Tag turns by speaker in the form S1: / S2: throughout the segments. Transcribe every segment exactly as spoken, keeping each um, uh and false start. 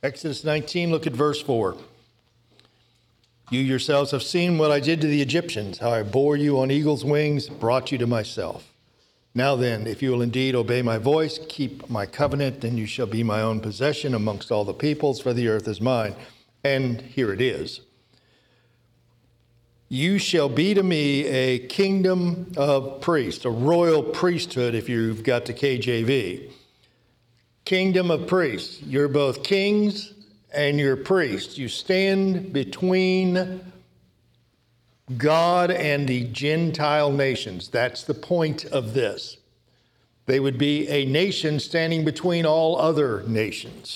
S1: Exodus nineteen, look at verse four. You yourselves have seen what I did to the Egyptians, how I bore you on eagle's wings, brought you to myself. Now then, if you will indeed obey my voice, keep my covenant, then you shall be my own possession amongst all the peoples, for the earth is mine. And here it is. You shall be to me a kingdom of priests, a royal priesthood if you've got the K J V. Kingdom of priests. You're both kings and you're priests. You stand between God and the Gentile nations. That's the point of this. They would be a nation standing between all other nations.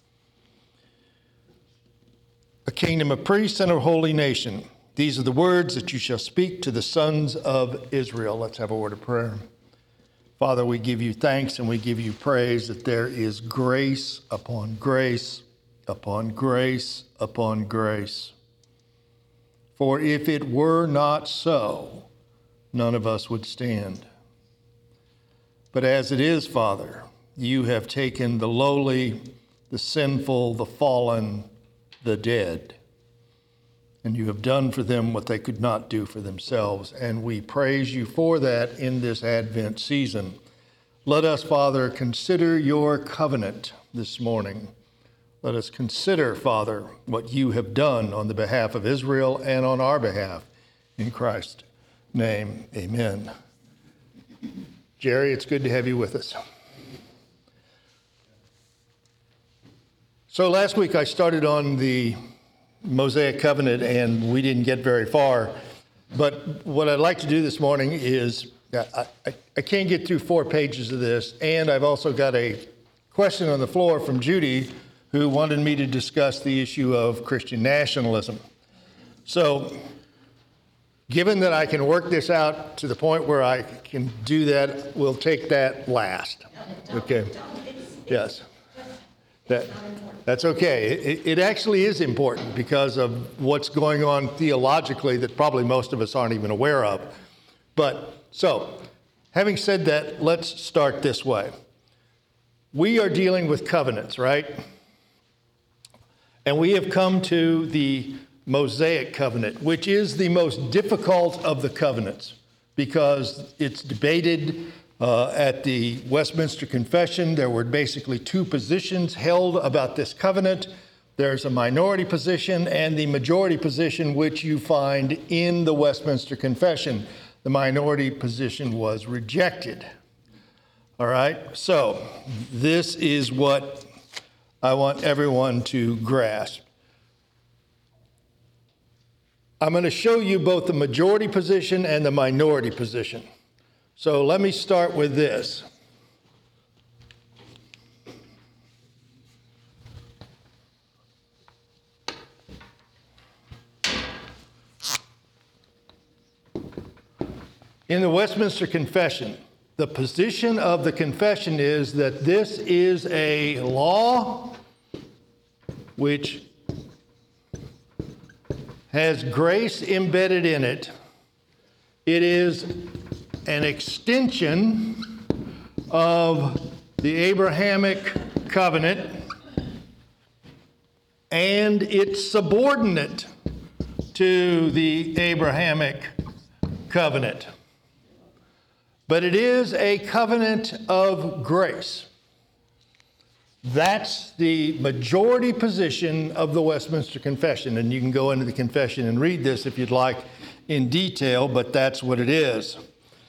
S1: A kingdom of priests and a holy nation. These are the words that you shall speak to the sons of Israel. Let's have a word of prayer. Father, we give you thanks and we give you praise that there is grace upon grace, upon grace, upon grace. For if it were not so, none of us would stand. But as it is, Father, you have taken the lowly, the sinful, the fallen, the dead, and you have done for them what they could not do for themselves. And we praise you for that in this Advent season. Let us, Father, consider your covenant this morning. Let us consider, Father, what you have done on the behalf of Israel and on our behalf. In Christ's name, amen. Jerry, it's good to have you with us. So last week I started on the Mosaic covenant and we didn't get very far. But what I'd like to do this morning is, I, I, I can't get through four pages of this, and I've also got a question on the floor from Judy, who wanted me to discuss the issue of Christian nationalism. So, given that I can work this out to the point where I can do that, we'll take that last. Okay. Yes. That, that's okay. It, it actually is important because of what's going on theologically that probably most of us aren't even aware of. But, so, having said that, let's start this way. We are dealing with covenants, right? And we have come to the Mosaic covenant, which is the most difficult of the covenants because it's debated uh, at the Westminster Confession. There were basically two positions held about this covenant. There's a minority position and the majority position, which you find in the Westminster Confession. The minority position was rejected. All right, so this is what I want everyone to grasp. I'm going to show you both the majority position and the minority position. So let me start with this. In the Westminster Confession, the position of the confession is that this is a law which has grace embedded in it. It is an extension of the Abrahamic covenant, and it's subordinate to the Abrahamic covenant. But it is a covenant of grace. That's the majority position of the Westminster Confession. And you can go into the confession and read this if you'd like in detail, but that's what it is.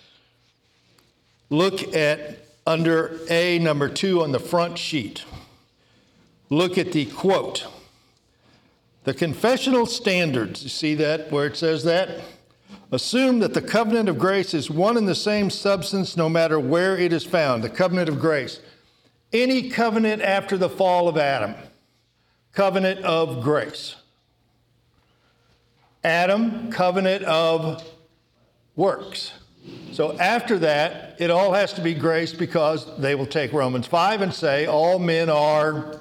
S1: Look at under A number two on the front sheet. Look at the quote. The confessional standards, you see that where it says that? Assume that the covenant of grace is one and the same substance no matter where it is found, the covenant of grace. Any covenant after the fall of Adam, covenant of grace. Adam, covenant of works. So after that, it all has to be grace because they will take Romans five and say all men are,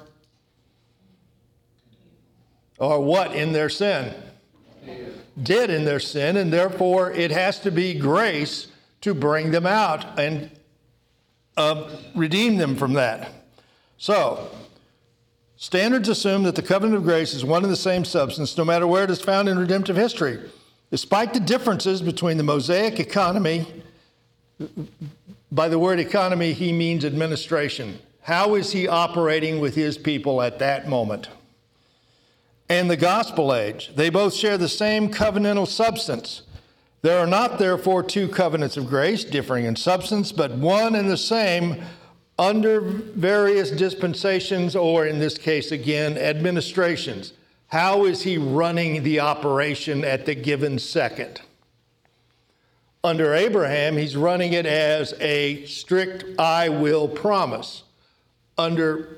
S1: are what in their sin? Dead in their sin, and therefore it has to be grace to bring them out and uh, redeem them from that. So, Standards assume that the covenant of grace is one and the same substance, no matter where it is found in redemptive history. Despite the differences between the Mosaic economy, by the word economy, he means administration. How is he operating with his people at that moment? And the gospel age, they both share the same covenantal substance. There are not, therefore, two covenants of grace, differing in substance, but one and the same under various dispensations, or in this case, again, administrations. How is he running the operation at the given second? Under Abraham, he's running it as a strict I will promise. Under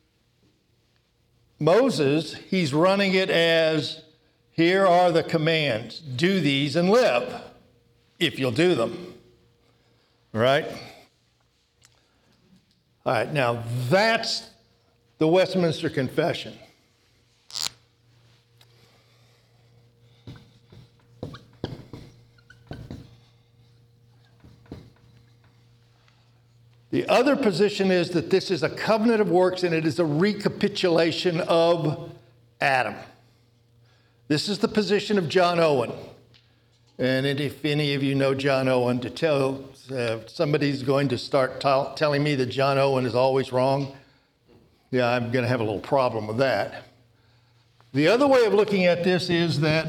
S1: Moses, he's running it as here are the commands. Do these and live, if you'll do them. All right? All right, now that's the Westminster Confession. The other position is that this is a covenant of works and it is a recapitulation of Adam. This is the position of John Owen. And if any of you know John Owen, to tell uh, somebody's going to start t- telling me that John Owen is always wrong, yeah, I'm going to have a little problem with that. The other way of looking at this is that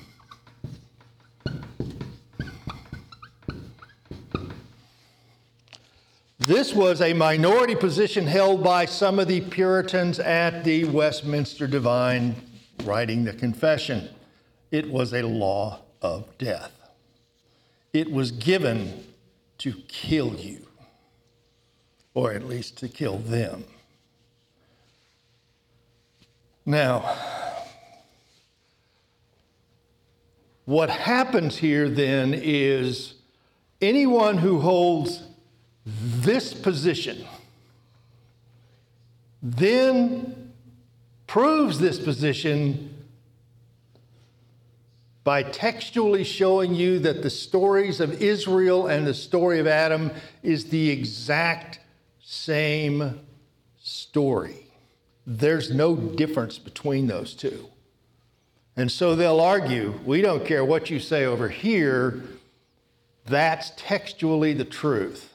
S1: this was a minority position held by some of the Puritans at the Westminster Divine writing the confession. It was a law of death. It was given to kill you, or at least to kill them. Now, what happens here then is anyone who holds this position then proves this position by textually showing you that the stories of Israel and the story of Adam is the exact same story. There's no difference between those two. And so they'll argue, we don't care what you say over here, that's textually the truth.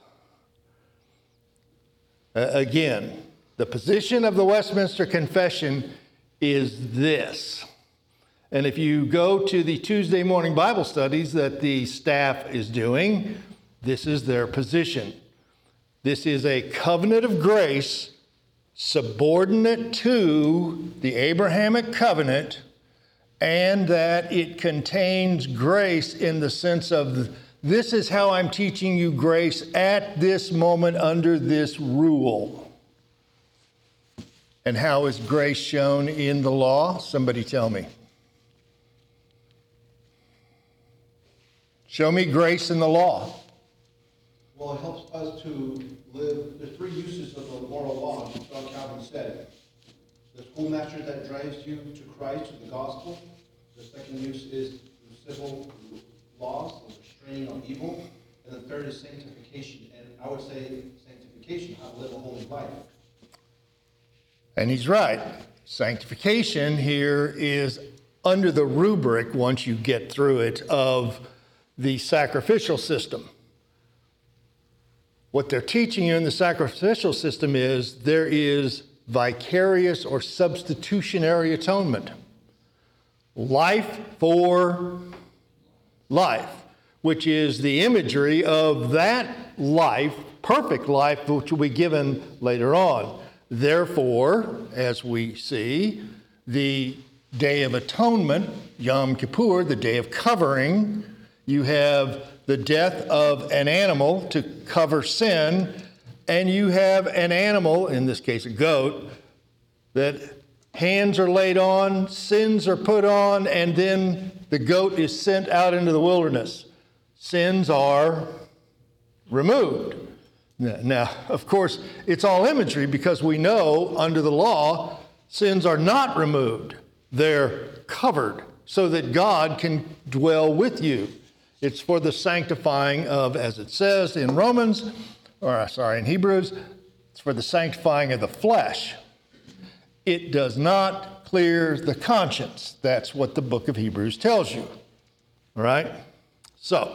S1: Uh, again, the position of the Westminster Confession is this. And if you go to the Tuesday morning Bible studies that the staff is doing, this is their position. This is a covenant of grace subordinate to the Abrahamic covenant, and that it contains grace in the sense of this is how I'm teaching you grace at this moment under this rule. And how is grace shown in the law? Somebody tell me. Show me grace in the law.
S2: Well, it helps us to live. There's three uses of the moral law, as John Calvin said. The schoolmaster that drives you to Christ, to the gospel. The second use is the civil laws, the restraining of evil. And the third is sanctification. And I would say sanctification, how to live a holy life.
S1: And he's right. Sanctification here is under the rubric, once you get through it, of the sacrificial system. What they're teaching you in the sacrificial system is there is vicarious or substitutionary atonement. Life for life, which is the imagery of that life, perfect life, which will be given later on. Therefore, as we see, the Day of Atonement, Yom Kippur, the Day of Covering, you have the death of an animal to cover sin, and you have an animal, in this case a goat, that hands are laid on, sins are put on, and then the goat is sent out into the wilderness. Sins are removed. Now, of course, it's all imagery because we know under the law, sins are not removed. They're covered so that God can dwell with you. It's for the sanctifying of, as it says in Romans, or sorry, in Hebrews, it's for the sanctifying of the flesh. it does not clear the conscience. That's what the book of Hebrews tells you. All right? So,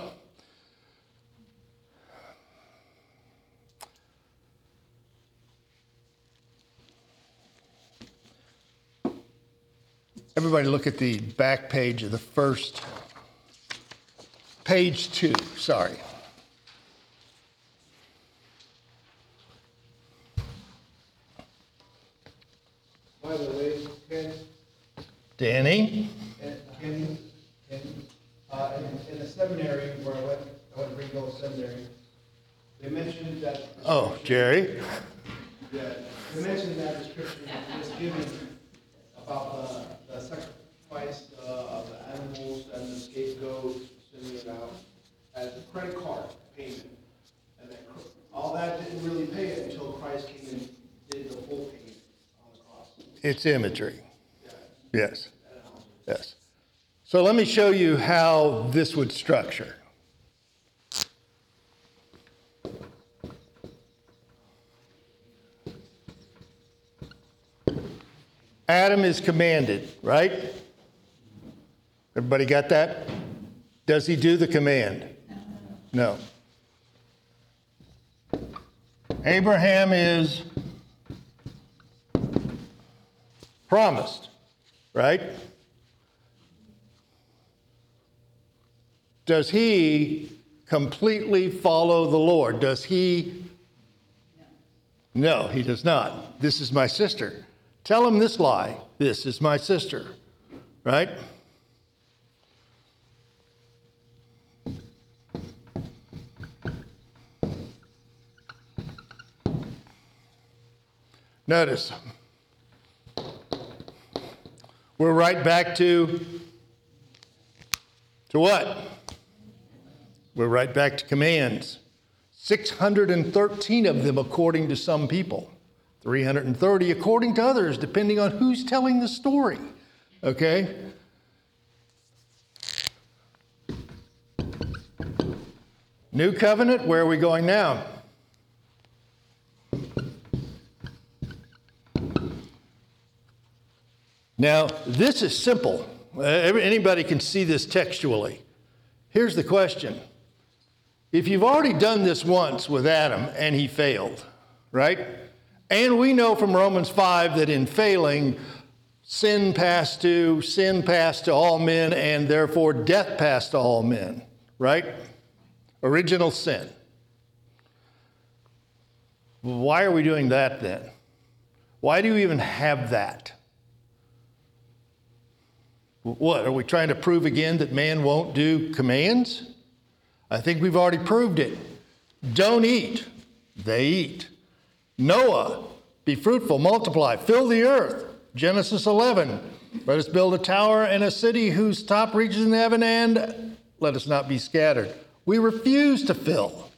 S1: everybody look at the back page of the first, page two, sorry.
S2: By the way, Ken,
S1: Danny?
S2: and Ken, Ken, uh, in, in the seminary where I went, I went to Greenville Seminary, they mentioned that.
S1: Oh, Jerry?
S2: Yeah, they mentioned that description was given about the, the sacrifice uh, of the animals and the scapegoat, sending it out as a credit card payment. And that, cr- all that didn't really pay it until Christ came and did the full payment on the cross.
S1: It's imagery.
S2: Yeah.
S1: Yes. Yes. So let me show you how this would structure. Adam is commanded, right? Everybody got that? Does he do the command? No. Abraham is promised, right? Does he completely follow the Lord? Does he? No, he does not. This is my sister. Tell him this lie. This is my sister, right? Notice, we're right back to, to what? We're right back to commands. six hundred thirteen of them according to some people. three hundred thirty according to others, depending on who's telling the story. Okay? New covenant, where are we going now? Now, this is simple. Uh, anybody can see this textually. Here's the question. If you've already done this once with Adam and he failed, right? And we know from Romans five that in failing, sin passed to, sin passed to all men, and therefore death passed to all men, right? Original sin. Why are we doing that then? Why do you even have that? What, are we trying to prove again that man won't do commands? I think we've already proved it. Don't eat. They eat. Noah, be fruitful, multiply, fill the earth. Genesis eleven, let us build a tower and a city whose top reaches in heaven, and let us not be scattered. We refuse to fill.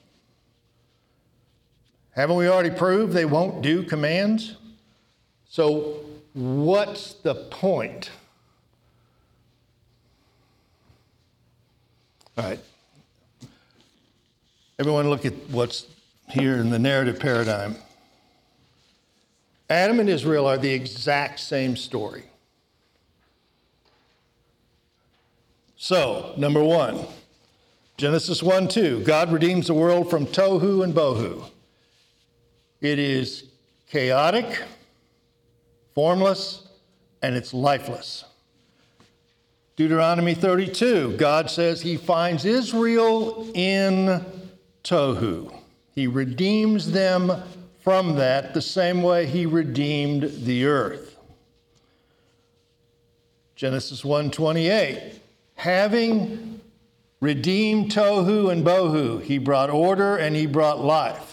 S1: Haven't we already proved they won't do commands? So what's the point? All right. Everyone look at what's here in the narrative paradigm. Adam and Israel are the exact same story. So, number one, Genesis one two, God redeems the world from tohu and bohu. It is chaotic, formless, and it's lifeless. Deuteronomy thirty-two, God says he finds Israel in tohu. He redeems them from that the same way he redeemed the earth. Genesis one twenty-eight, having redeemed tohu and bohu, he brought order and he brought life.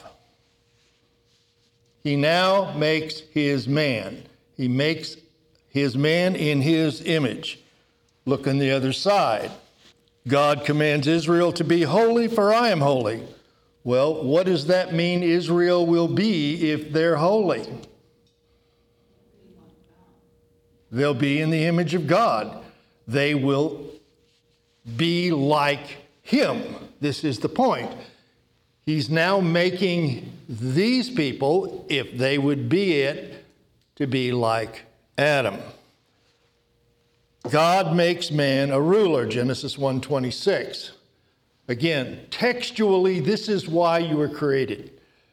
S1: He now makes his man. He makes his man in his image. Look on the other side. God commands Israel to be holy, for I am holy. Well, what does that mean Israel will be if they're holy? They'll be in the image of God. They will be like him. This is the point. He's now making these people, if they would be it, to be like Adam. God makes man a ruler, Genesis one twenty-six. Again, textually, this is why you were created.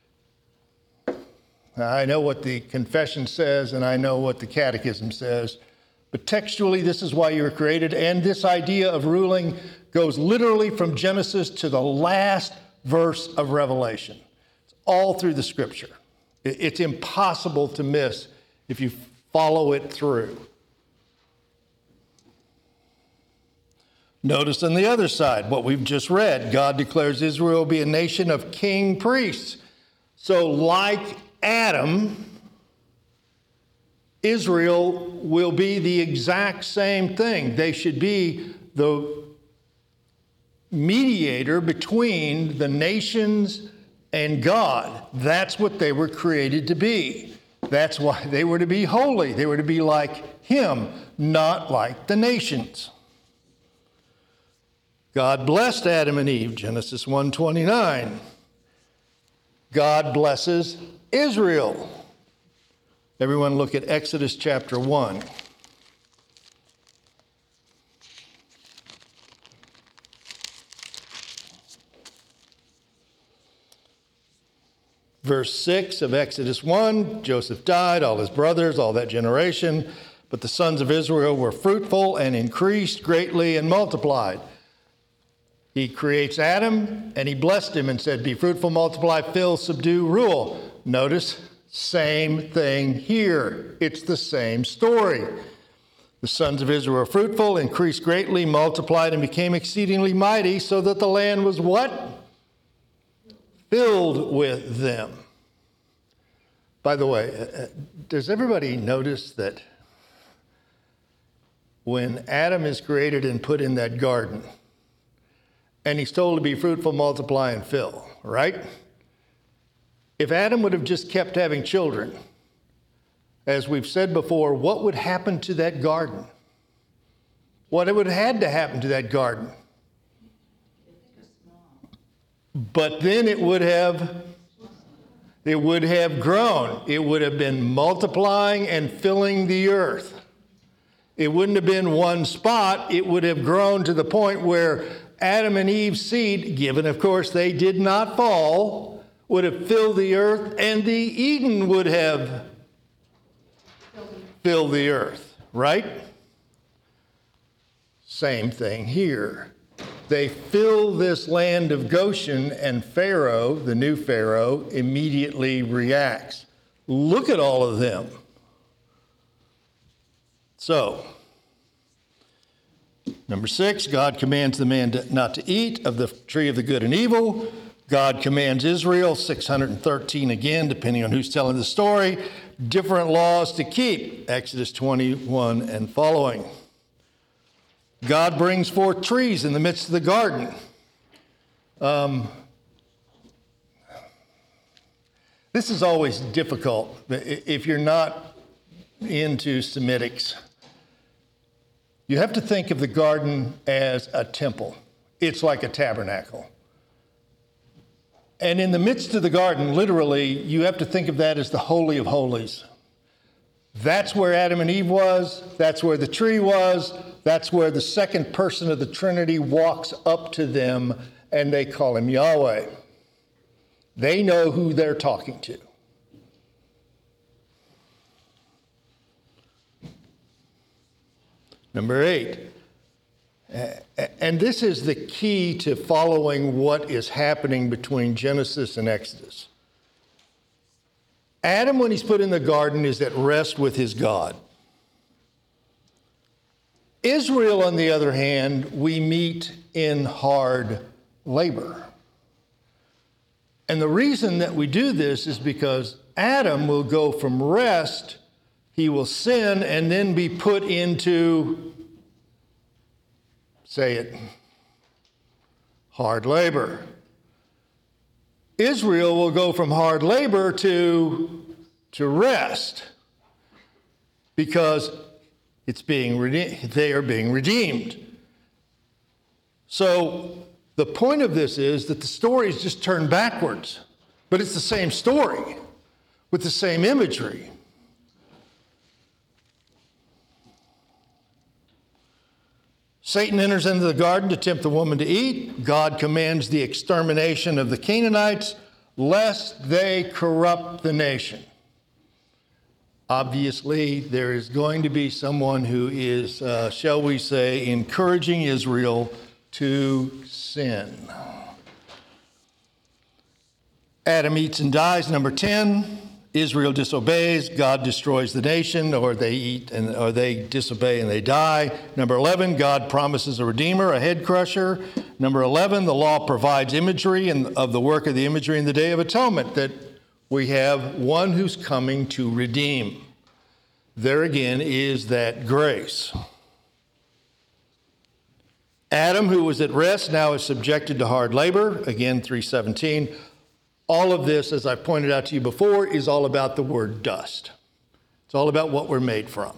S1: I know what the confession says, and I know what the catechism says, but textually, this is why you were created. And this idea of ruling goes literally from Genesis to the last verse of Revelation. It's all through the scripture. It's impossible to miss if you follow it through. Notice on the other side, what we've just read, God declares Israel will be a nation of king priests. So like Adam, Israel will be the exact same thing. They should be the mediator between the nations and God. That's what they were created to be. That's why they were to be holy. They were to be like him, not like the nations. God blessed Adam and Eve, Genesis one twenty-nine. God blesses Israel. Everyone look at Exodus chapter one. Verse six of Exodus one, Joseph died, all his brothers, all that generation, but the sons of Israel were fruitful and increased greatly and multiplied. He creates Adam, and he blessed him and said, be fruitful, multiply, fill, subdue, rule. Notice, same thing here. It's the same story. The sons of Israel were fruitful, increased greatly, multiplied, and became exceedingly mighty, so that the land was what? Filled with them. By the way, does everybody notice that when Adam is created and put in that garden, and he's told to be fruitful, multiply, and fill, right? If Adam would have just kept having children, as we've said before, what would happen to that garden? What would have had to happen to that garden? But then it would have, it would have grown. It would have been multiplying and filling the earth. It wouldn't have been one spot. It would have grown to the point where Adam and Eve's seed, given of course they did not fall, would have filled the earth, and the Eden would have filled the earth, right? Same thing here. They fill this land of Goshen, and Pharaoh, the new Pharaoh, immediately reacts. Look at all of them. So, number six, God commands the man to, not to eat of the tree of the good and evil. God commands Israel, six hundred thirteen again, depending on who's telling the story, different laws to keep, Exodus twenty-one and following. God brings forth trees in the midst of the garden. Um, this is always difficult if you're not into Semitics. You have to think of the garden as a temple. It's like a tabernacle. And in the midst of the garden, literally, you have to think of that as the Holy of Holies. That's where Adam and Eve was. That's where the tree was. That's where the second person of the Trinity walks up to them, and they call him Yahweh. They know who they're talking to. Number eight, and this is the key to following what is happening between Genesis and Exodus. Adam, when he's put in the garden, is at rest with his God. Israel, on the other hand, we meet in hard labor. And the reason that we do this is because Adam will go from rest, he will sin, and then be put into, say it, hard labor. Israel will go from hard labor to, to rest because it's being rede- they are being redeemed. So the point of this is that the story is just turned backwards, but it's the same story with the same imagery. Satan enters into the garden to tempt the woman to eat. God commands the extermination of the Canaanites, lest they corrupt the nation. Obviously, there is going to be someone who is, uh, shall we say, encouraging Israel to sin. Adam eats and dies, number ten. Israel disobeys, God destroys the nation, or they eat and or they disobey and they die. Number eleven, God promises a redeemer, a head crusher. Number eleven, the law provides imagery and of the work of the imagery in the Day of Atonement, that we have one who's coming to redeem. There again is that grace. Adam, who was at rest, now is subjected to hard labor. Again, three seventeen. All of this, as I pointed out to you before, is all about the word dust. It's all about what we're made from.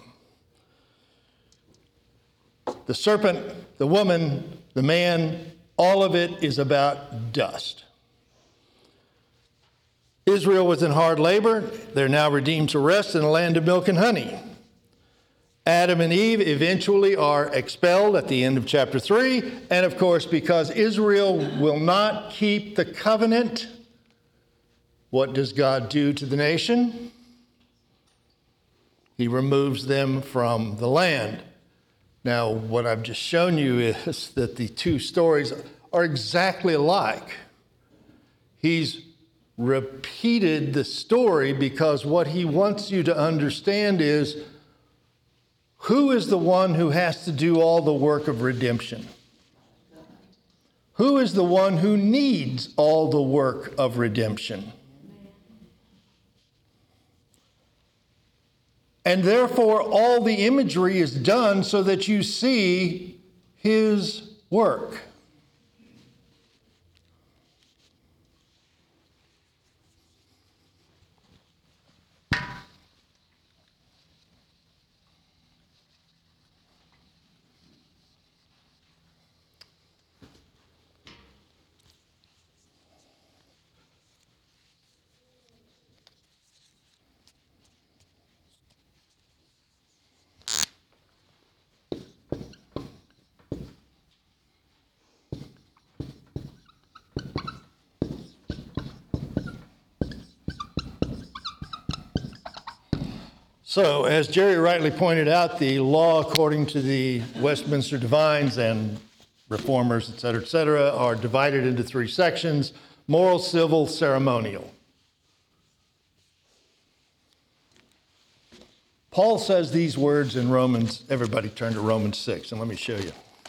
S1: The serpent, the woman, the man, all of it is about dust. Israel was in hard labor. They're now redeemed to rest in a land of milk and honey. Adam and Eve eventually are expelled at the end of chapter three. And of course, because Israel will not keep the covenant, what does God do to the nation? He removes them from the land. Now, what I've just shown you is that the two stories are exactly alike. He's repeated the story because what he wants you to understand is, who is the one who has to do all the work of redemption? Who is the one who needs all the work of redemption? And therefore, all the imagery is done so that you see his work. So, as Jerry rightly pointed out, the law, according to the Westminster Divines and Reformers, et cetera, et cetera, are divided into three sections: moral, civil, ceremonial. Paul says these words in Romans. Everybody turn to Romans six, and let me show you.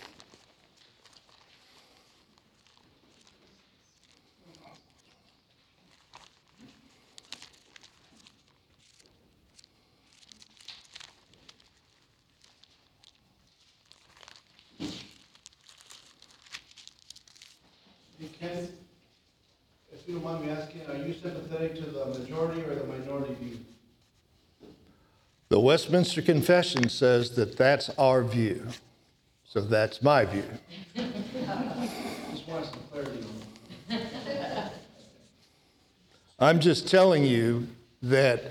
S2: Ken, if you don't mind me asking, are you sympathetic to the majority or the minority view?
S1: The Westminster Confession says that that's our view. So that's my view.
S2: Just want some clarity on that.
S1: I'm just telling you that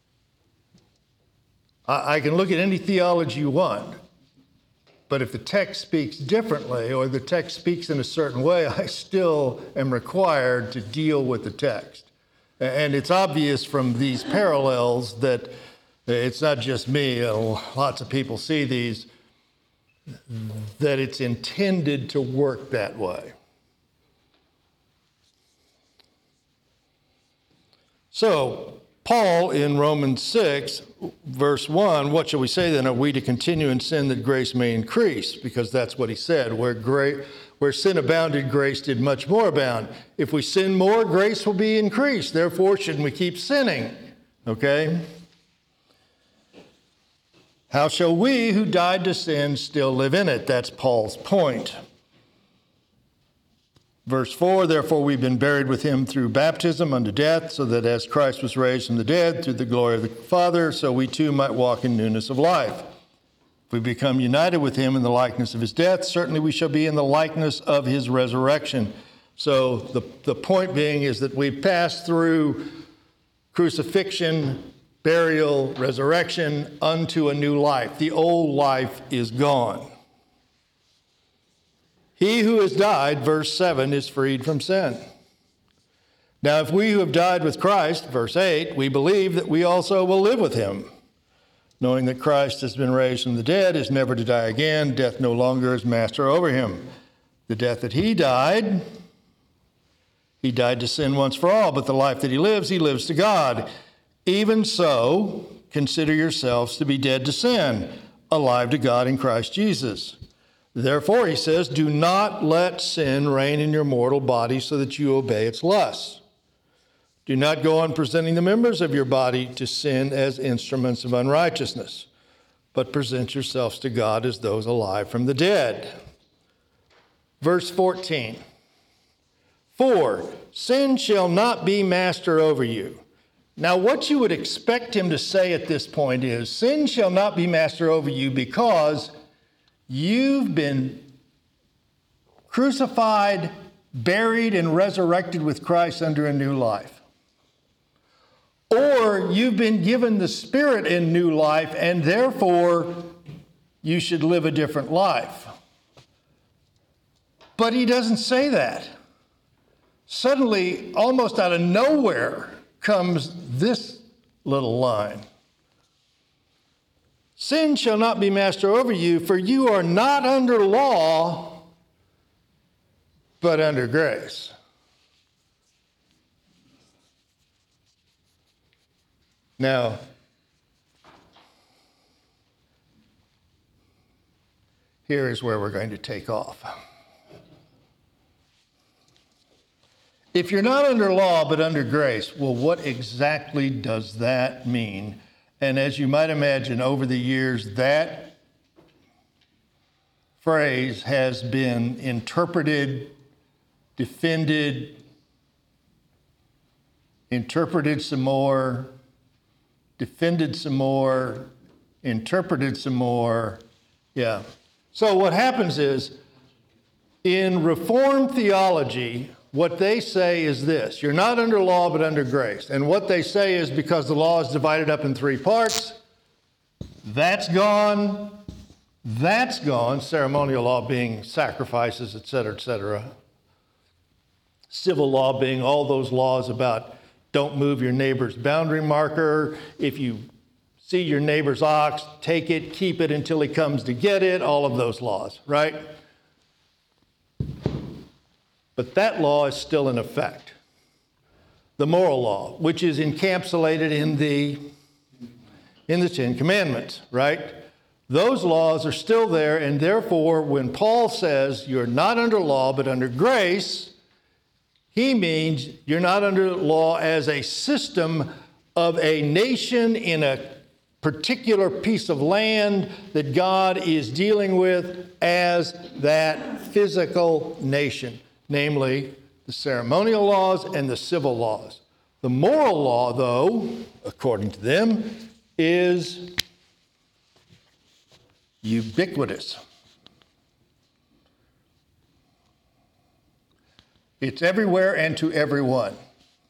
S1: I, I can look at any theology you want, but if the text speaks differently or the text speaks in a certain way, I still am required to deal with the text. And it's obvious from these parallels that it's not just me, lots of people see these, that it's intended to work that way. So, Paul in Romans six, verse one, what shall we say then? Are we to continue in sin that grace may increase? Because that's what he said. Where, gra- where sin abounded, grace did much more abound. If we sin more, grace will be increased. Therefore, shouldn't we keep sinning? Okay? How shall we who died to sin still live in it? That's Paul's point. Verse four, therefore we've been buried with him through baptism unto death, so that as Christ was raised from the dead through the glory of the Father, so we too might walk in newness of life. If we become united with him in the likeness of his death, certainly we shall be in the likeness of his resurrection. So the, the point being is that we've passed through crucifixion, burial, resurrection, unto a new life. The old life is gone. He who has died, verse seven, is freed from sin. Now, if we who have died with Christ, verse eight, we believe that we also will live with him, knowing that Christ has been raised from the dead, is never to die again. Death no longer is master over him. The death that he died, he died to sin once for all, but the life that he lives, he lives to God. Even so, consider yourselves to be dead to sin, alive to God in Christ Jesus. Therefore, he says, do not let sin reign in your mortal body so that you obey its lusts. Do not go on presenting the members of your body to sin as instruments of unrighteousness, but present yourselves to God as those alive from the dead. Verse fourteen. For sin shall not be master over you. Now, what you would expect him to say at this point is, sin shall not be master over you because you've been crucified, buried, and resurrected with Christ under a new life. Or you've been given the Spirit in new life, and therefore you should live a different life. But he doesn't say that. Suddenly, almost out of nowhere, comes this little line. Sin shall not be master over you, for you are not under law, but under grace. Now, here is where we're going to take off. If you're not under law, but under grace, well, what exactly does that mean? And as you might imagine, over the years, that phrase has been interpreted, defended, interpreted some more, defended some more, interpreted some more. Yeah. So what happens is, in Reformed theology, what they say is this: you're not under law, but under grace. And what they say is, because the law is divided up in three parts, that's gone, that's gone, ceremonial law being sacrifices, et cetera, et cetera. Civil law being all those laws about don't move your neighbor's boundary marker. If you see your neighbor's ox, take it, keep it until he comes to get it, all of those laws, right? But that law is still in effect. The moral law, which is encapsulated in the, in the Ten Commandments, right? Those laws are still there, and therefore, when Paul says you're not under law, but under grace, he means you're not under law as a system of a nation in a particular piece of land that God is dealing with as that physical nation. Namely, the ceremonial laws and the civil laws. The moral law, though, according to them, is ubiquitous. It's everywhere and to everyone.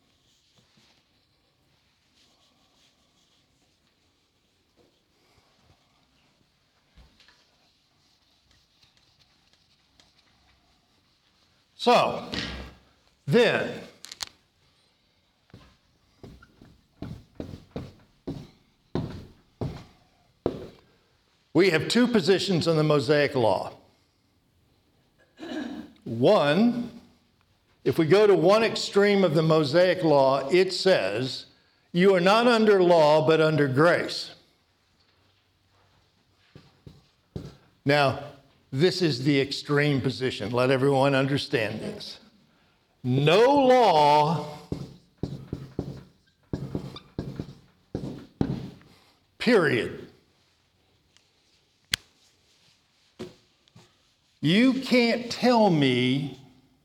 S1: So, then, we have two positions on the Mosaic Law. One, if we go to one extreme of the Mosaic Law, it says, you are not under law, but under grace. Now, this is the extreme position. Let everyone understand this. No law, period. You can't tell me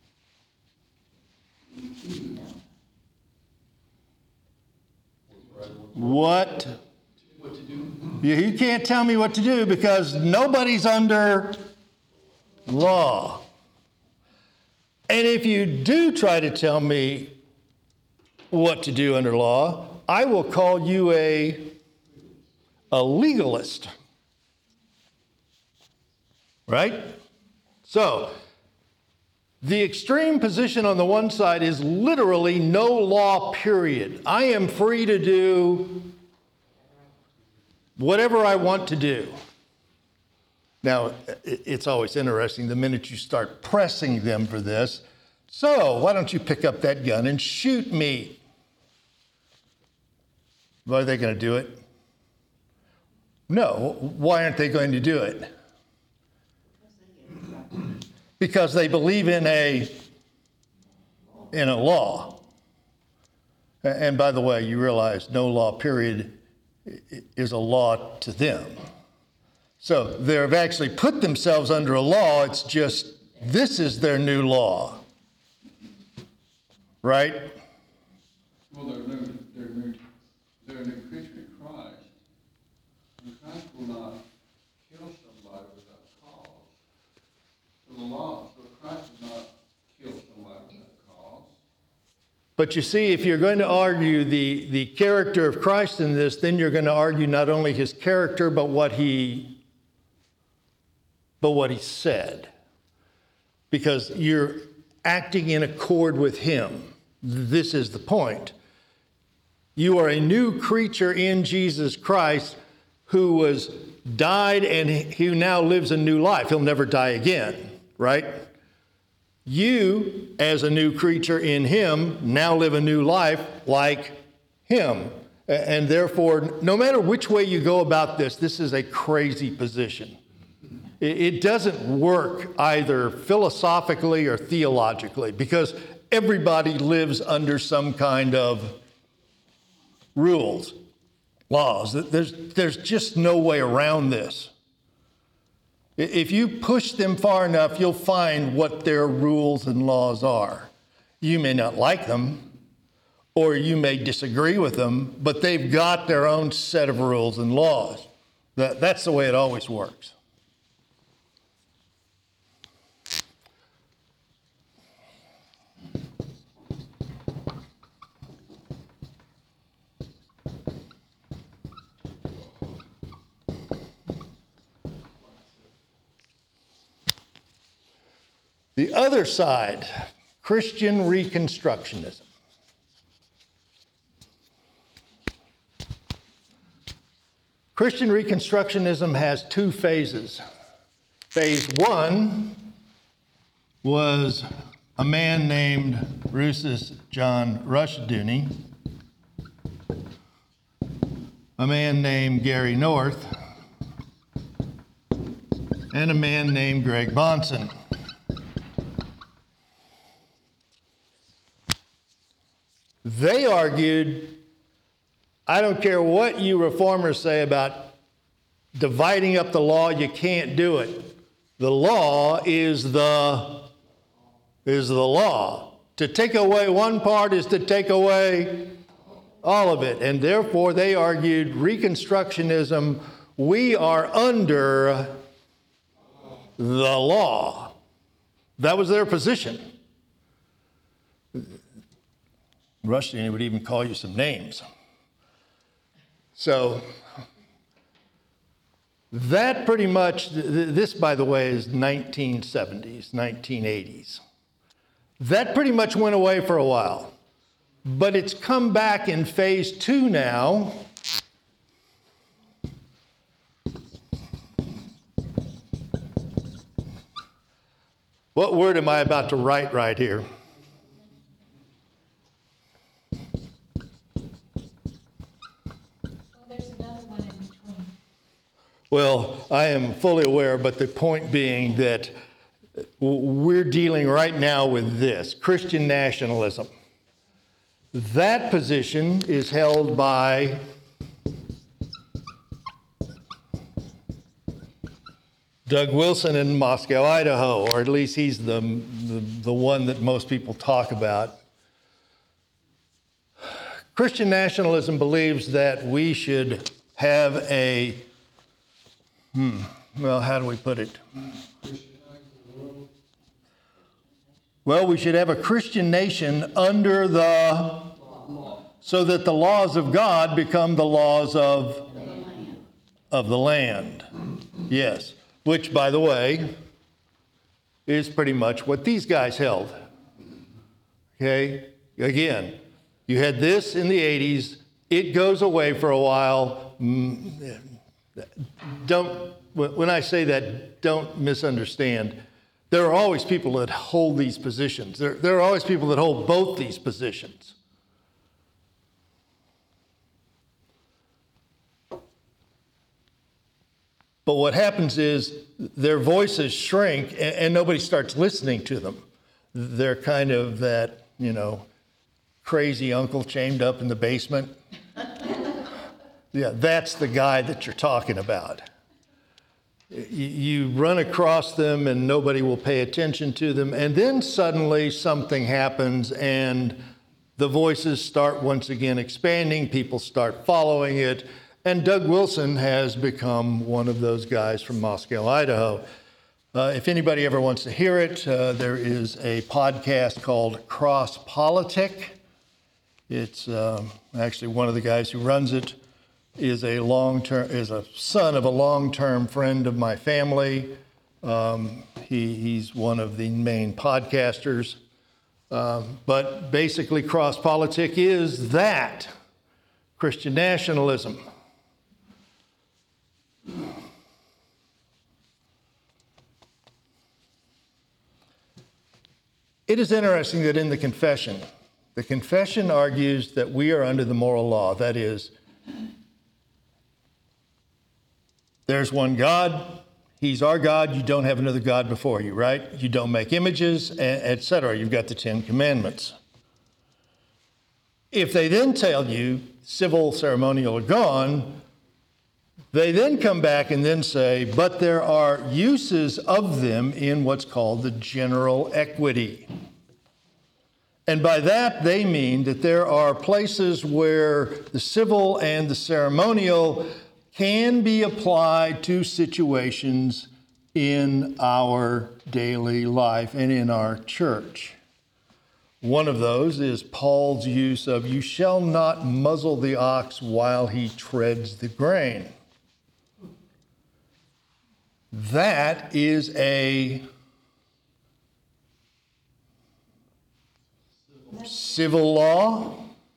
S1: what, what to do. You can't tell me what to do because nobody's under law. And if you do try to tell me what to do under law, I will call you a, a legalist. Right? So, The extreme position on the one side is literally no law, period. I am free to do whatever I want to do. Now, it's always interesting the minute you start pressing them for this. So, why don't you pick up that gun and shoot me? Why are they going to do it? No. Why aren't they going to do it? Because they believe in a in a law. And by the way, you realize no law, period, is a law to them. So they've actually put themselves under a law. It's just this is their new law. Right?
S3: Well, they're new, they're new, they're a new creature in Christ. And Christ will not kill somebody without cause. So the law, so Christ will not kill somebody without cause.
S1: But you see, if you're going to argue the, the character of Christ in this, then you're going to argue not only his character, but what he, but what he said. Because you're acting in accord with him. This is the point. You are a new creature in Jesus Christ who was died and who now lives a new life. He'll never die again, right? You, as a new creature in him, now live a new life like him. And therefore, no matter which way you go about this, this is a crazy position. It doesn't work either philosophically or theologically because everybody lives under some kind of rules, laws. There's, there's just no way around this. If you push them far enough, you'll find what their rules and laws are. You may not like them, or you may disagree with them, but they've got their own set of rules and laws. That, that's the way it always works. The other side, Christian Reconstructionism. Christian Reconstructionism has two phases. Phase one was a man named Rousas John Rushdoony, a man named Gary North, and a man named Greg Bahnsen. They argued, I don't care what you reformers say about dividing up the law, you can't do it. The law is the, is the law. To take away one part is to take away all of it. And therefore, they argued Reconstructionism, we are under the law. That was their position. Rushdoony would even call you some names. So that pretty much, this, by the way, is nineteen seventies, nineteen eighties. That pretty much went away for a while. But it's come back in phase two now. What word am I about to write right here? Well, I am fully aware, but the point being that we're dealing right now with this, Christian nationalism. That position is held by Doug Wilson in Moscow, Idaho, or at least he's the, the, the one that most people talk about. Christian nationalism believes that we should have a Hmm. Well, how do we put it? Well, we should have a Christian nation under the, so that the laws of God become the laws of, of the land. Yes. Which, by the way, is pretty much what these guys held. Okay? Again, you had this in the eighties. It goes away for a while. Don't, when I say that, don't misunderstand. There are always people that hold these positions. There, there are always people that hold both these positions. But what happens is their voices shrink and, and nobody starts listening to them. They're kind of that, you know, crazy uncle chained up in the basement. Yeah, that's the guy that you're talking about. You, you run across them and nobody will pay attention to them. And then suddenly something happens and the voices start once again expanding. People start following it. And Doug Wilson has become one of those guys from Moscow, Idaho. Uh, if anybody ever wants to hear it, uh, there is a podcast called Cross Politic. It's um, actually one of the guys who runs it is a long-term is a son of a long-term friend of my family. Um, he, he's one of the main podcasters. Um, but basically, Cross Politic is that Christian nationalism. It is interesting that in the confession, the confession argues that we are under the moral law. That is, there's one God, he's our God, you don't have another God before you, right? You don't make images, et cetera. You've got the Ten Commandments. If they then tell you civil, ceremonial are gone, they then come back and then say, but there are uses of them in what's called the general equity. And by that, they mean that there are places where the civil and the ceremonial can be applied to situations in our daily life and in our church. One of those is Paul's use of, you shall not muzzle the ox while he treads the grain. That is a civil law,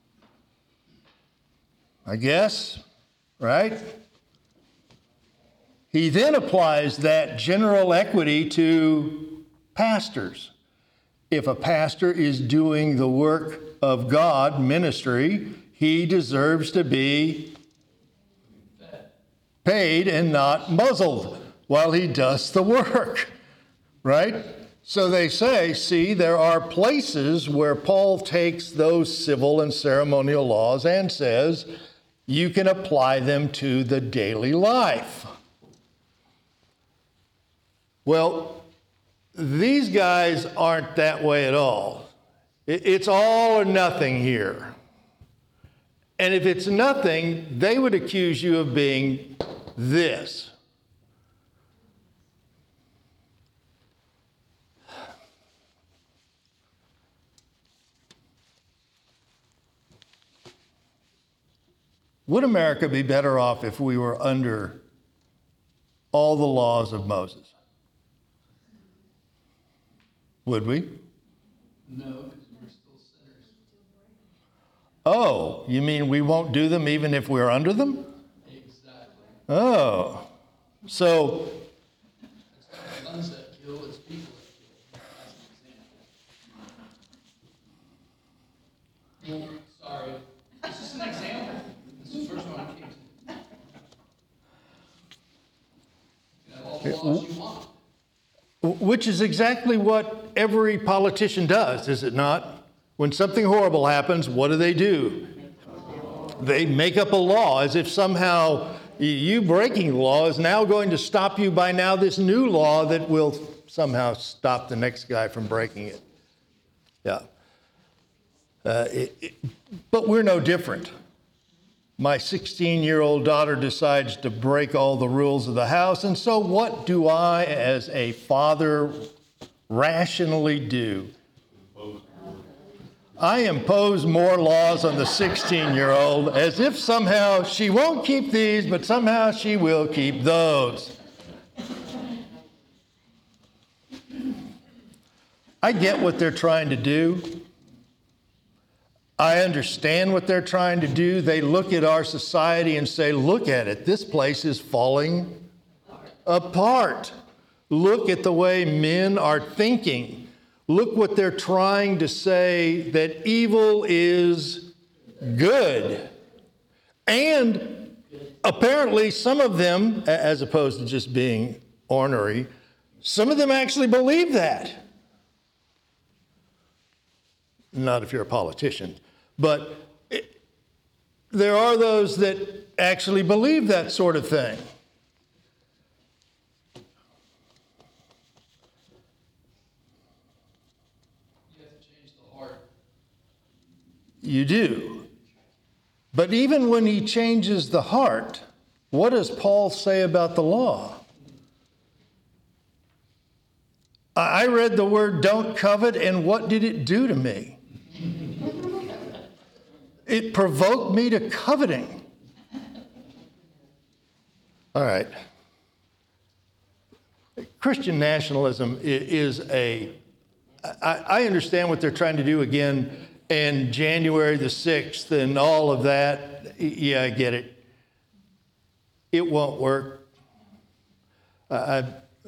S1: I guess, right? He then applies that general equity to pastors. If a pastor is doing the work of God, ministry, he deserves to be paid and not muzzled while he does the work, right? So they say, see, there are places where Paul takes those civil and ceremonial laws and says, you can apply them to the daily life. Well, these guys aren't that way at all. It's all or nothing here. And if it's nothing, they would accuse you of being this. Would America be better off if we were under all the laws of Moses? Would we?
S3: No, because we're still sinners.
S1: Oh, you mean we won't do them even if we're under them?
S3: Exactly.
S1: Oh, so
S3: It's not guns that kill, it's people that kill. That's an example. Well, sorry. This is an example. This is the first one I came to. You have all the laws you want.
S1: which is exactly what every politician does, is it not? When something horrible happens, what do they do? They make up a law as if somehow you breaking the law is now going to stop you by now this new law that will somehow stop the next guy from breaking it. Yeah. Uh, it, it, but we're no different. My sixteen-year-old daughter decides to break all the rules of the house, and so what do I, as a father, rationally do? I impose more laws on the sixteen-year-old as if somehow she won't keep these, but somehow she will keep those. I get what they're trying to do. I understand what they're trying to do. They look at our society and say, look at it, this place is falling apart. Look at the way men are thinking. Look what they're trying to say, that evil is good. And apparently some of them, as opposed to just being ornery, some of them actually believe that. Not if you're a politician. But it, there are those that actually believe that sort of thing.
S4: You have to change the heart.
S1: You do. But even when he changes the heart, what does Paul say about the law? I read the word don't covet, and what did it do to me? It provoked me to coveting. All right. Christian nationalism is a, I, I understand what they're trying to do again, and January the sixth and all of that. Yeah, I get it. It won't work. I,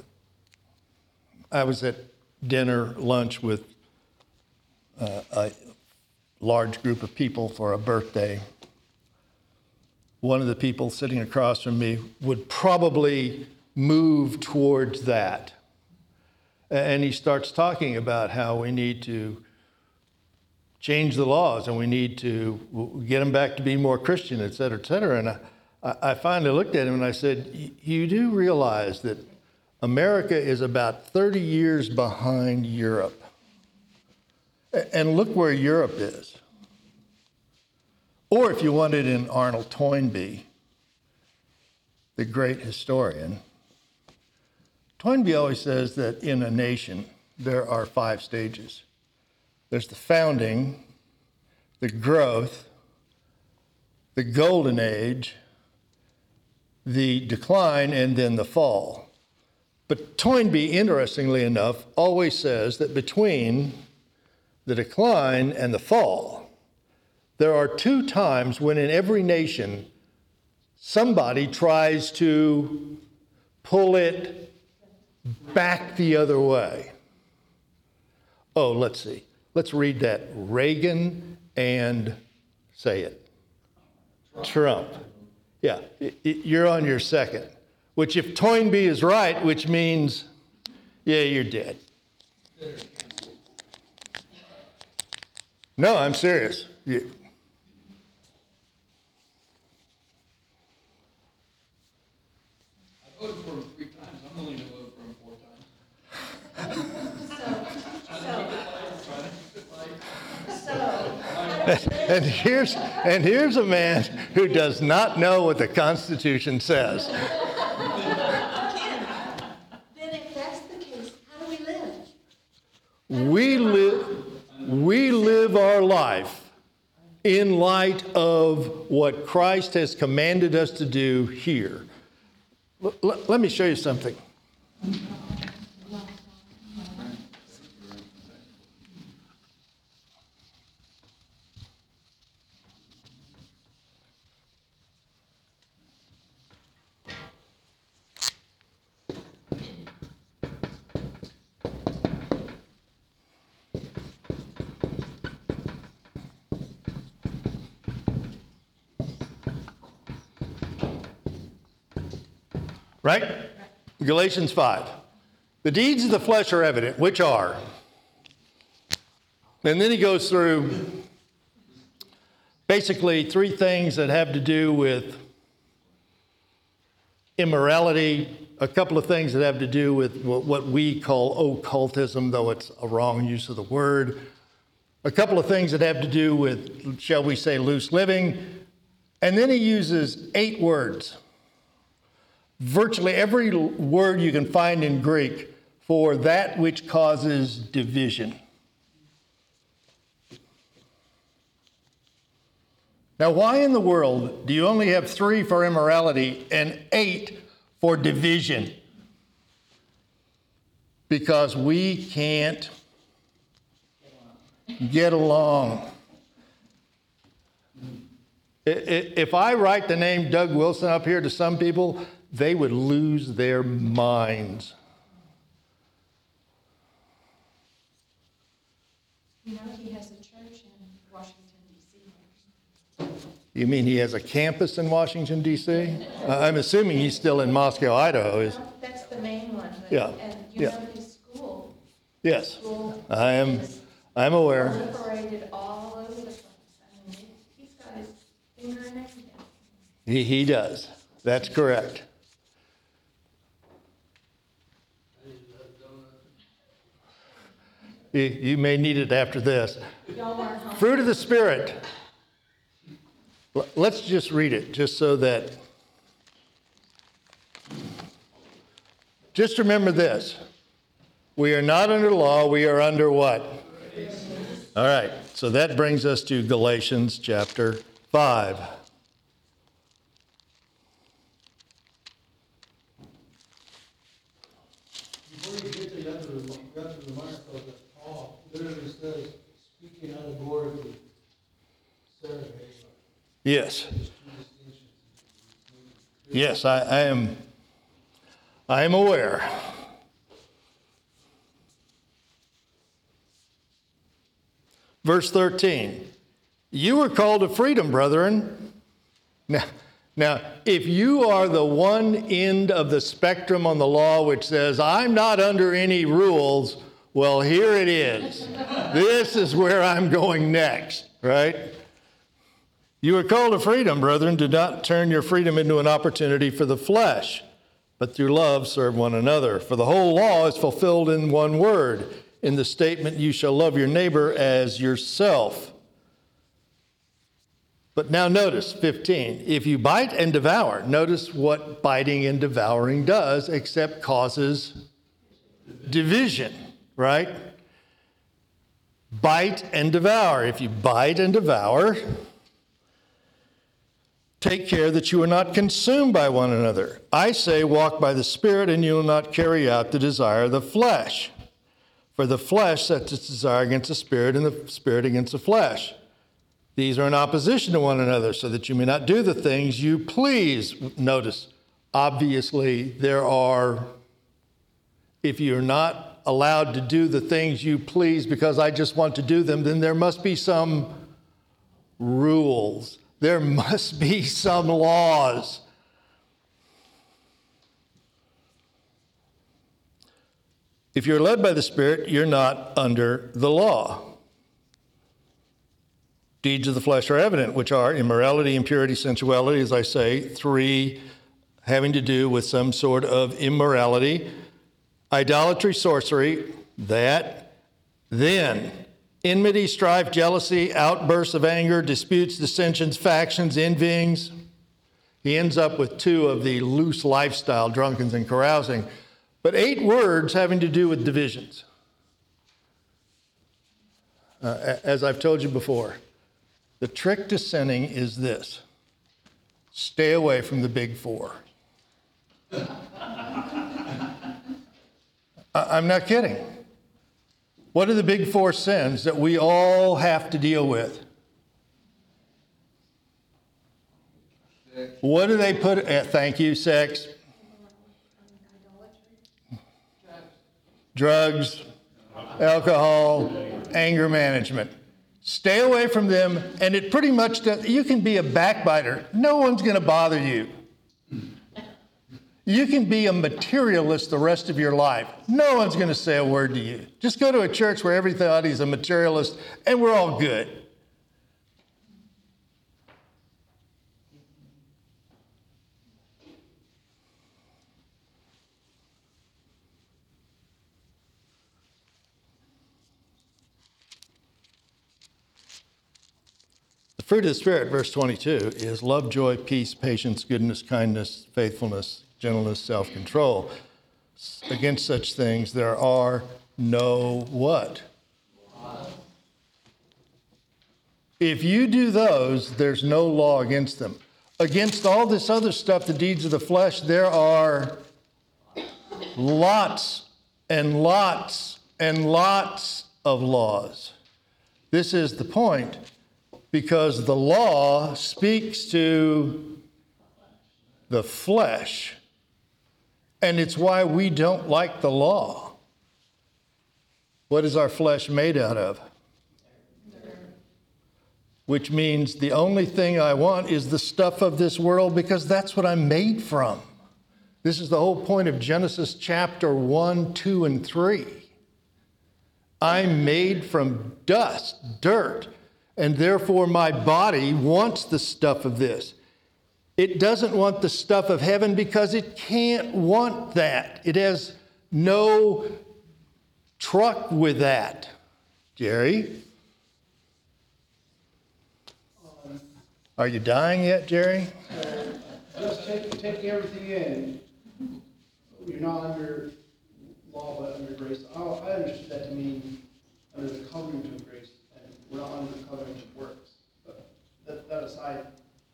S1: I was at dinner, lunch with uh, a large group of people for a birthday. One of the people sitting across from me would probably move towards that. And he starts talking about how we need to change the laws and we need to get them back to being more Christian, et cetera, et cetera. And I, I finally looked at him and I said, you do realize that America is about thirty years behind Europe. And look where Europe is. Or if you wanted in Arnold Toynbee, the great historian, Toynbee always says that in a nation, there are five stages. There's the founding, the growth, the golden age, the decline, and then the fall. But Toynbee, interestingly enough, always says that between the decline and the fall, there are two times when in every nation somebody tries to pull it back the other way. Oh, let's see. Let's read that. Reagan and, say it, Trump. Yeah, you're on your second. Which if Toynbee is right, which means, yeah, you're dead. No, I'm serious. You,
S4: I voted for him three times. I'm willing to vote for him four times.
S1: and here's and here's a man who does not know what the Constitution says.
S5: Then if that's the case, how do we live?
S1: We live we live our life in light of what Christ has commanded us to do here. L- l- let me show you something. Right? Galatians five. The deeds of the flesh are evident, which are. And then he goes through basically three things that have to do with immorality, a couple of things that have to do with what we call occultism, though it's a wrong use of the word, a couple of things that have to do with, shall we say, loose living, and then he uses eight words. Virtually every word you can find in Greek for that which causes division. Now, why in the world do you only have three for immorality and eight for division? Because we can't Get along. I- i- If I write the name Doug Wilson up here to some people, they would lose their minds.
S5: You know, he has a church in Washington, D C.
S1: You mean he has a campus in Washington, D C? Uh, I'm assuming he's still in Moscow, Idaho. Is
S5: Well, that's the main one. but-
S1: Yeah,
S5: And you
S1: yeah.
S5: know, his school,
S1: yes,
S5: school
S1: I am.
S5: is
S1: I'm aware.
S5: proliferated all over the place. I mean, he- he's got his finger in everything.
S1: He he does. That's correct. You, you may need it after this.
S5: Y'all weren't home.
S1: Fruit of the Spirit. L- Let's just read it, just so that. Just remember this. We are not under law, we are under what? All right, so that brings us to Galatians chapter five.
S6: Before you get to that, you have to remind ourselves that Paul literally says, speaking allegorically, Sarah Hagar.
S1: Yes,
S6: There's two distinctions.
S1: yes, I, I am, I am aware. Verse thirteen, you were called to freedom, brethren. Now, now, if you are the one end of the spectrum on the law which says, I'm not under any rules, well, here it is. This is where I'm going next, right? You were called to freedom, brethren. Do not turn your freedom into an opportunity for the flesh, but through love serve one another. For the whole law is fulfilled in one word, in the statement, you shall love your neighbor as yourself. But now notice, fifteen, if you bite and devour, notice what biting and devouring does, except causes division, right? Bite and devour. If you bite and devour, take care that you are not consumed by one another. I say, walk by the Spirit, and you will not carry out the desire of the flesh. For the flesh sets its desire against the Spirit, and the Spirit against the flesh. These are in opposition to one another, so that you may not do the things you please. Notice, obviously, there are, if you're not allowed to do the things you please because I just want to do them, then there must be some rules. There must be some laws. If you're led by the Spirit, you're not under the law. Deeds of the flesh are evident, which are immorality, impurity, sensuality, as I say, three having to do with some sort of immorality, idolatry, sorcery, that, then enmity, strife, jealousy, outbursts of anger, disputes, dissensions, factions, envyings. He ends up with two of the loose lifestyle, drunkenness and carousing, but eight words having to do with divisions. Uh, as I've told you before, the trick to sinning is this: stay away from the big four. I'm not kidding. What are the big four sins that we all have to deal with?
S3: Sex.
S1: What do they put? Uh, thank you, sex, drugs, alcohol, anger management. Stay away from them, and it pretty much does. You can be a backbiter. No one's going to bother you. You can be a materialist the rest of your life. No one's going to say a word to you. Just go to a church where everybody's a materialist, and we're all good. The fruit of the Spirit, verse twenty-two, is love, joy, peace, patience, goodness, kindness, faithfulness, gentleness, self-control. Against such things there are no what? If you do those, there's no law against them. Against all this other stuff, the deeds of the flesh, there are lots and lots and lots of laws. This is the point, because the law speaks to the flesh, and it's why we don't like the law. What is our flesh made out of? Which means the only thing I want is the stuff of this world, because that's what I'm made from. This is the whole point of Genesis chapter one, two, and three. I'm made from dust, dirt, and therefore my body wants the stuff of this. It doesn't want the stuff of heaven because it can't want that. It has no truck with that. Jerry? Are you dying yet, Jerry?
S2: Just take, taking everything in, you're not under law, but under grace. I, I understood that to mean under the covering of grace, and we're not under the covering of works. But that, that aside,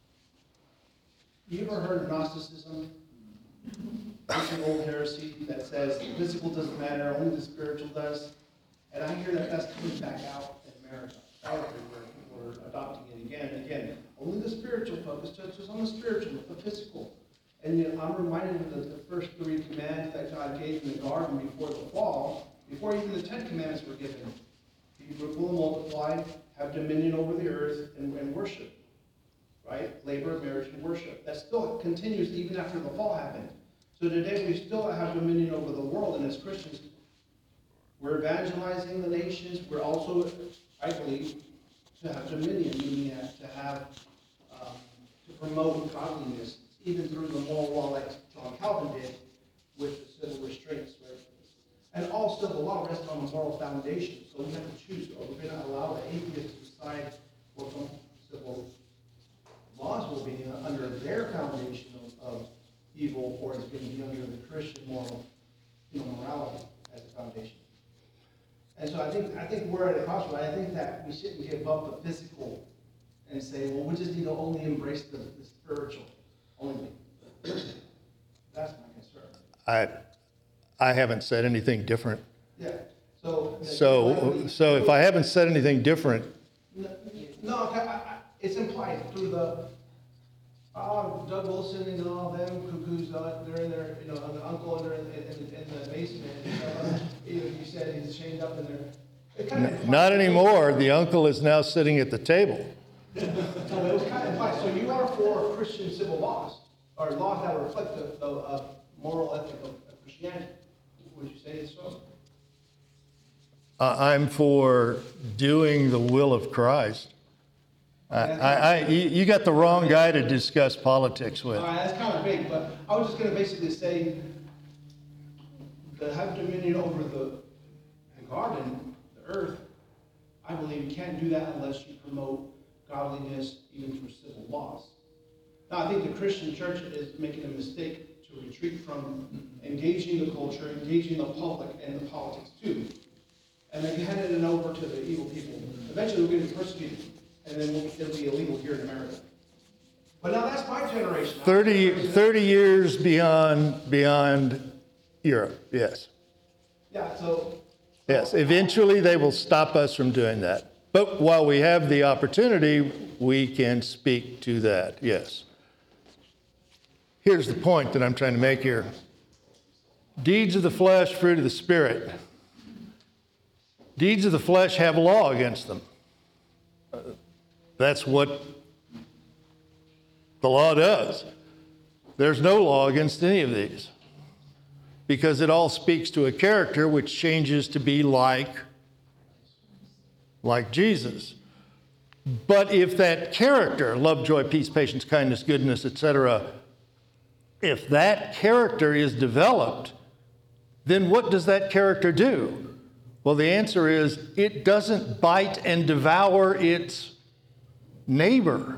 S2: you ever heard of Gnosticism? It's an old heresy that says the physical doesn't matter, only the spiritual does. And I hear that that's coming back out in America, out everywhere. People are adopting it again and again. Only the spiritual focus touches on the spiritual, not the physical. And yet I'm reminded of the, the first three commands that God gave in the garden before the fall, before even the Ten Commandments were given. Be fruitful and multiply, have dominion over the earth, and, and worship. Right? Labor, marriage, and worship. That still continues even after the fall happened. So today we still have dominion over the world, and as Christians, we're evangelizing the nations. We're also, I believe, to have dominion, meaning to have, um, to promote godliness, even through the moral law like John Calvin did with the civil restraints, right? And all civil law rests on a moral foundation, so we have to choose. Are we going to allow the atheists to decide what civil laws will be under their foundation of, of evil, or is it going to be under the Christian moral, you know, morality as a foundation? And so I think I think we're at a crossroads. I think that we shouldn't give up the physical and say, well, we just need to only embrace the, the spiritual only. That's my concern.
S1: I, I haven't said anything different.
S2: Yeah. So.
S1: So, so if I haven't said anything different,
S2: No, no I, I, it's implied through the uh, Doug Wilson and all them cuckoos. Uh, they're in there, you know, the uncle in, there in, in, in the basement. Uh, you, you said he's chained up in there. It kind of
S1: not anymore. The uncle is now sitting at the table.
S2: So it was kind of implied. So you are for Christian civil laws, or laws that reflect the, the uh, moral ethic of, of Christianity. Would you say it's so?
S1: Uh, I'm for doing the will of Christ. I, I, I, you you got the wrong guy to discuss politics with.
S2: All right, that's kind of big, but I was just going to basically say to have dominion over the, the garden, the earth. I believe you can't do that unless you promote godliness even through civil laws. Now, I think the Christian church is making a mistake to retreat from engaging the culture, engaging the public, and the politics too. And they're handing it over to the evil people. Eventually, we're getting persecuted, and then we'll, it'll be illegal here in America. But now that's my generation.
S1: thirty, thirty years beyond, beyond Europe, yes.
S2: Yeah, so.
S1: Yes, eventually they will stop us from doing that. But while we have the opportunity, we can speak to that, yes. Here's the point that I'm trying to make here. Deeds of the flesh, fruit of the Spirit. Deeds of the flesh have law against them. That's what the law does. There's no law against any of these, because it all speaks to a character which changes to be like, like Jesus. But if that character, love, joy, peace, patience, kindness, goodness, et cetera, if that character is developed, then what does that character do? Well, the answer is it doesn't bite and devour its neighbor.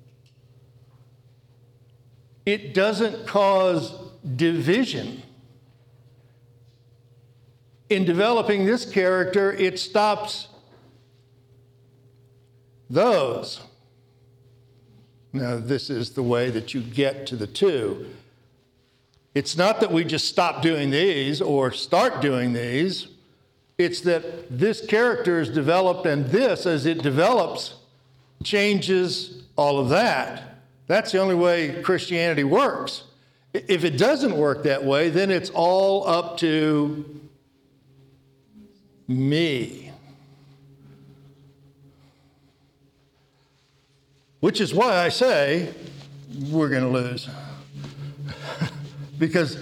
S1: It doesn't cause division. In developing this character, it stops those. Now, this is the way that you get to the two. It's not that we just stop doing these or start doing these. It's that this character is developed, and this, as it develops, changes all of that. That's the only way Christianity works. If it doesn't work that way, then it's all up to me. Which is why I say we're going to lose. Because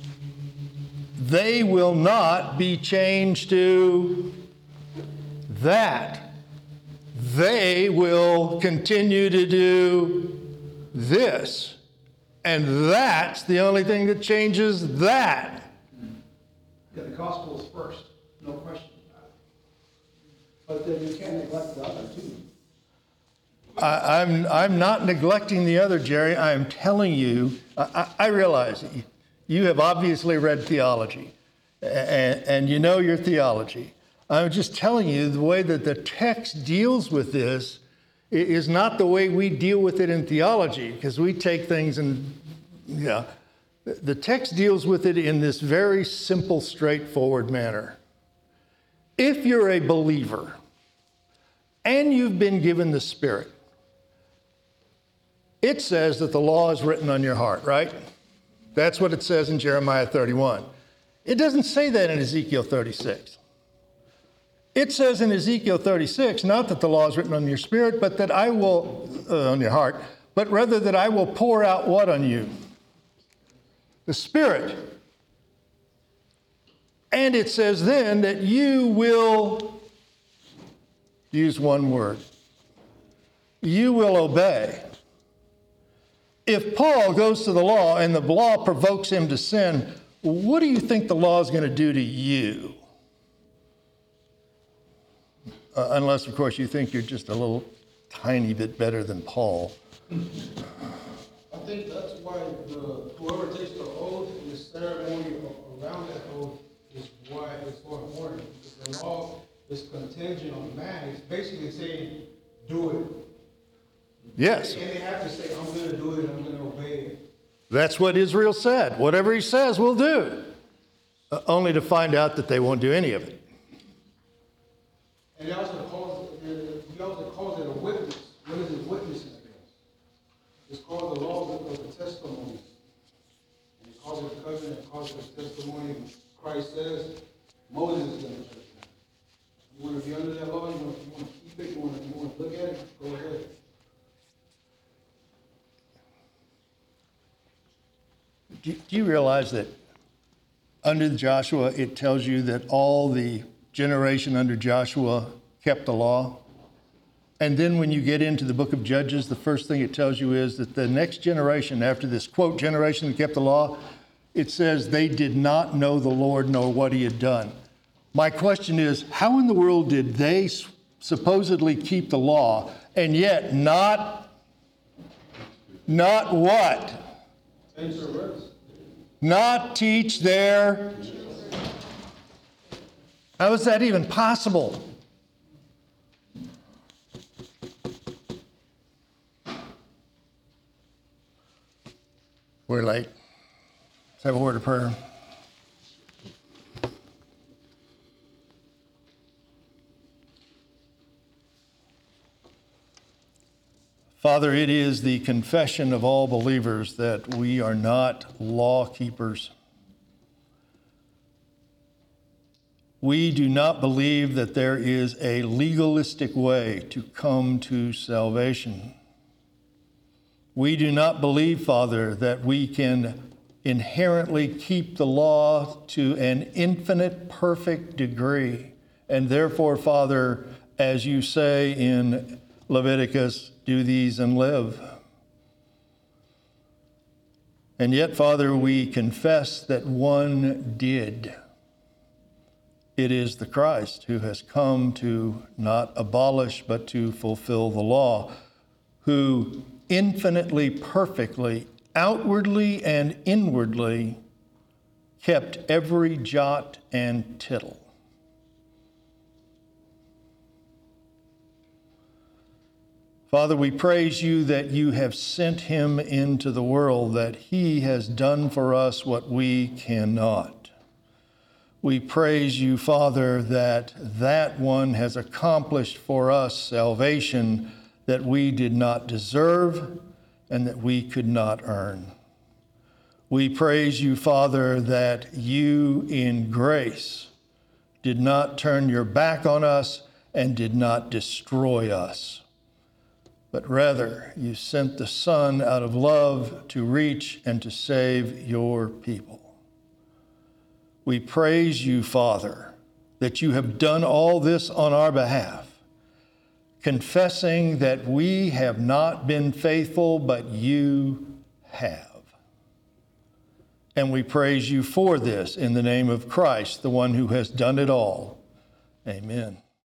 S1: they will not be changed to that. They will continue to do this. And that's the only thing that changes that.
S2: Yeah, the gospel is first, no question about it. But then you can't neglect the other too.
S1: I, I'm, I'm not neglecting the other, Jerry. I am telling you, I, I realize you, you have obviously read theology, and, and you know your theology. I'm just telling you the way that the text deals with this is not the way we deal with it in theology, because we take things and, you know, the text deals with it in this very simple, straightforward manner. If you're a believer and you've been given the Spirit, it says that the law is written on your heart, right? That's what it says in Jeremiah thirty-one. It doesn't say that in Ezekiel thirty-six. It says in Ezekiel thirty-six, not that the law is written on your spirit, but that I will, uh, on your heart, but rather that I will pour out what on you? The Spirit. And it says then that you will use one word. You will obey. If Paul goes to the law and the law provokes him to sin, what do you think the law is going to do to you? Uh, unless, of course, you think you're just a little tiny bit better than Paul.
S6: I think that's why the, whoever takes the oath and the ceremony around that oath is why it's so important. Because the law is contingent on man. It's basically saying, do it.
S1: Yes.
S6: And they have to say, I'm going to do it, I'm going to obey it.
S1: That's what Israel said. Whatever he says, we'll do. Uh, only to find out that they won't do any of it.
S6: And he also calls it, he also calls it a witness. What is it witnessing against? It's called the law of the testimony. And he calls it covenant, it calls it testimony. Christ says, Moses is going to judge that. You want to be under that law, you want, you want to keep it, you want to, you want to look at it, go ahead.
S1: Do, do you realize that under Joshua, it tells you that all the generation under Joshua kept the law? And then when you get into the book of Judges, the first thing it tells you is that the next generation, after this, quote, generation that kept the law, it says they did not know the Lord nor what he had done. My question is, how in the world did they supposedly keep the law and yet not, not what? Not teach their... How is that even possible? We're late. Let's have a word of prayer. Father, it is the confession of all believers that we are not law keepers. We do not believe that there is a legalistic way to come to salvation. We do not believe, Father, that we can inherently keep the law to an infinite, perfect degree. And therefore, Father, as you say in Leviticus, do these and live. And yet, Father, we confess that one did. It is the Christ who has come to not abolish, but to fulfill the law, who infinitely, perfectly, outwardly and inwardly kept every jot and tittle. Father, we praise you that you have sent him into the world, that he has done for us what we cannot. We praise you, Father, that that one has accomplished for us salvation that we did not deserve and that we could not earn. We praise you, Father, that you in grace did not turn your back on us and did not destroy us, but rather you sent the Son out of love to reach and to save your people. We praise you, Father, that you have done all this on our behalf, confessing that we have not been faithful, but you have. And we praise you for this in the name of Christ, the one who has done it all. Amen.